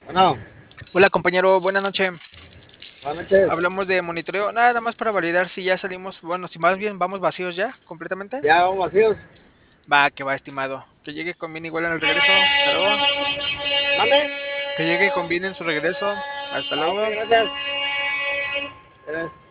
Bueno, Hola compañero, buenas noches. buenas noches. Hablamos de monitoreo, nada más para validar si ya salimos, bueno, si más bien vamos vacíos ya, completamente. Ya vamos vacíos. Va, que va, estimado. Que llegue con bien igual en el regreso. Hasta luego. Mande. Que llegue con bien en su regreso. Hasta Ah, ok, luego. gracias.